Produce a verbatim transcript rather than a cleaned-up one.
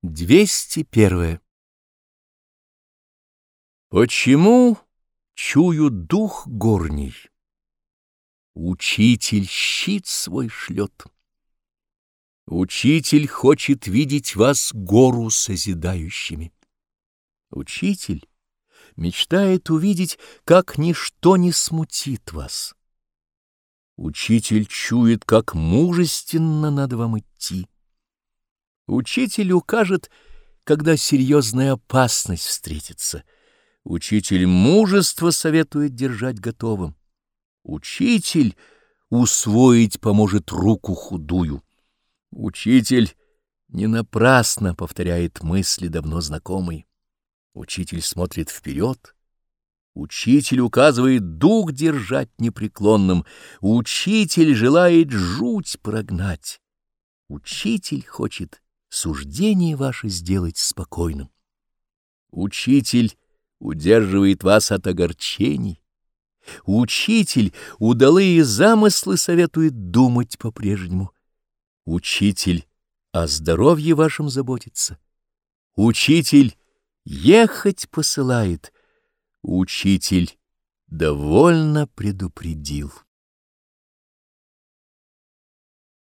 двести первое. Почему чую дух горний? Учитель щит свой шлет. Учитель хочет видеть вас гору созидающими. Учитель мечтает увидеть, как ничто не смутит вас. Учитель чует, как мужественно надо вам идти. Учитель укажет, когда серьезная опасность встретится. Учитель мужество советует держать готовым. Учитель усвоить поможет руку худую. Учитель не напрасно повторяет мысли давно знакомые. Учитель смотрит вперед. Учитель указывает дух держать непреклонным. Учитель желает жуть прогнать. Учитель хочет суждение ваше сделать спокойным. Учитель удерживает вас от огорчений. Учитель удалые замыслы советует думать по-прежнему. Учитель о здоровье вашем заботится. Учитель ехать посылает. Учитель довольно предупредил.